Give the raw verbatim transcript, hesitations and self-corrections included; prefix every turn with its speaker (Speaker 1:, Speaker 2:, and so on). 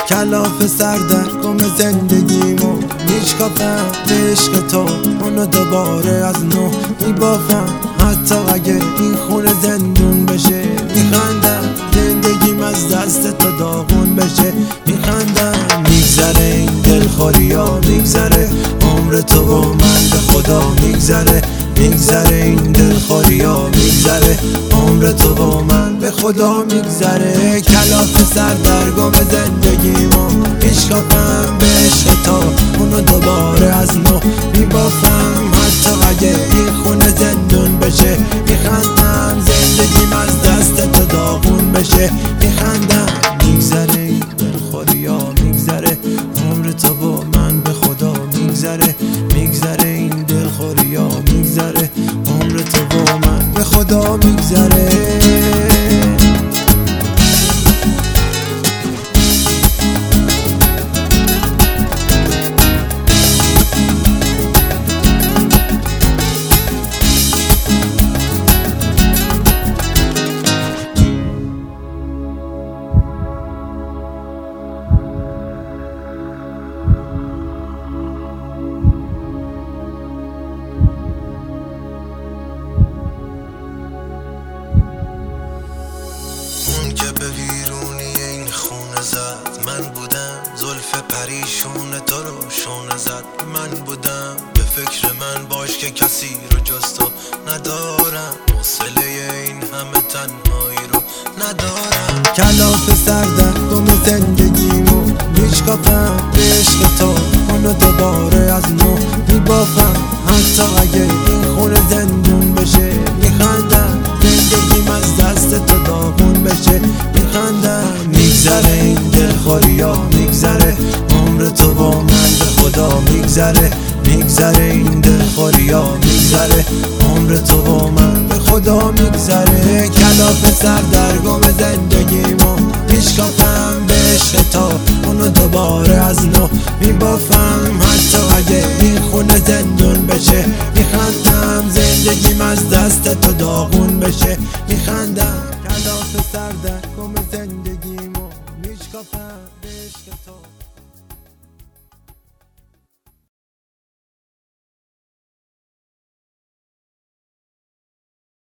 Speaker 1: کلاف سر در گم زندگیمو میشکافم به عشق تو، اونو دوباره از نو میبافم. حتی اگه این خونه زندون بشه میخندم، زندگیم از دست تو داغون بشه میخندم. میگذره این دلخوریا میگذره، عمر تو و من به خدا میگذره. میگذره این دلخوریا میگذره، عمر تو و من به خدا میگذره. کلاف سر در گم زندگیمو میشکافم به عشق تو، اونو دوباره از نو میبافم. حتی اگه این خونه زندون بشه میخندم، زندگیم از دست تو داغون بشه میخندم. میگذره این دلخوریا میگذره، عمر تو و من به خدا میگذره. میگذره این دلخوریا میگذره، عمر تو و من به خدا میگذره.
Speaker 2: که به ویرونی این خونه زد من بودم، زلف پریشون تو رو شونه زد من بودم. به فکر من باش که کسی رو جز تو ندارم، حوصله این همه تنهایی رو ندارم.
Speaker 1: کلاف سر در گم زندگیمو میشکافم به عشق تو، اونو دوباره از نو میبافم. حتی اگه این خونه زندون بشه میخندم، زندگیم از دست تو داغون بشه میخندم. میگذره این دلخوریا میگذره، عمر تو با من به خدا میگذره. میگذره این دلخوریا میگذره، عمر تو با من به خدا میگذره. کلاف سر در گم زندگیمو میشکافم به عشق تو، اونو دوباره از نو میبافم. حتی اگه این خونه زندون بشه میخندم، زندگیم از دست تو داغون بشه میخندم. کلاف سر در